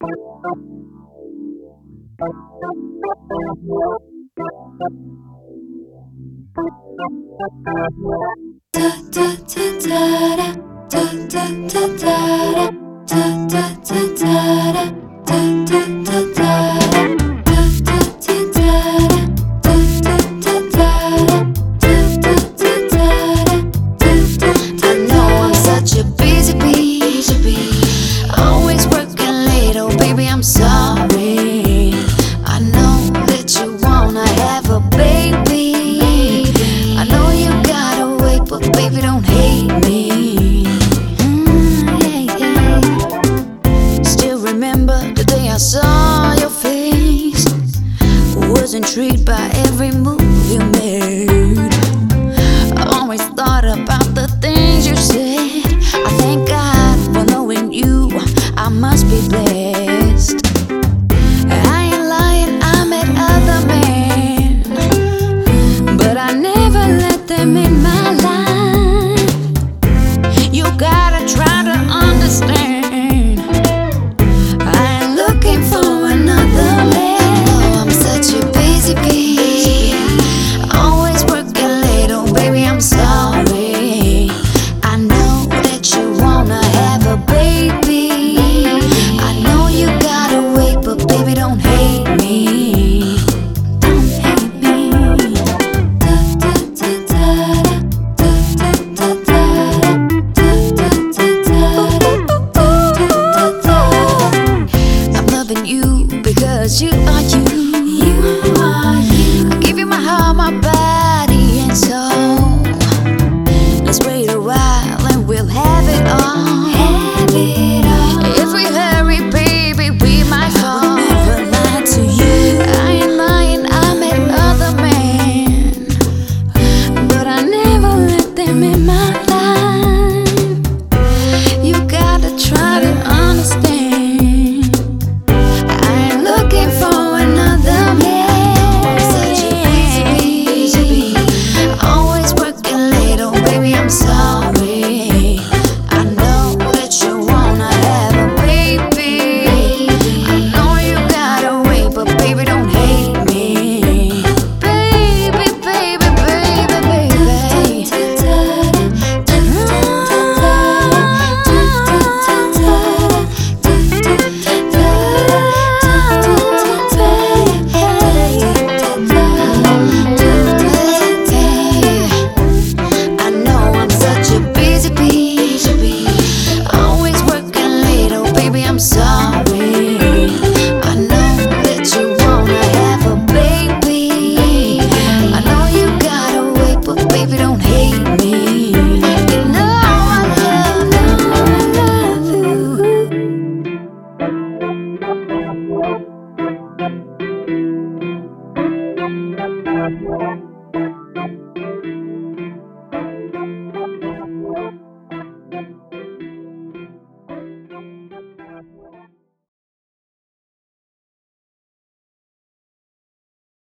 Always working late, oh baby, I'm sorry. I know that you wanna have a baby. I know you gotta wait, but baby, don't hate me. Yeah, yeah. Still remember the day I saw your face. Was intrigued by every move you made. Always thought about the things you said. I thank God for knowing you. I must be blessed.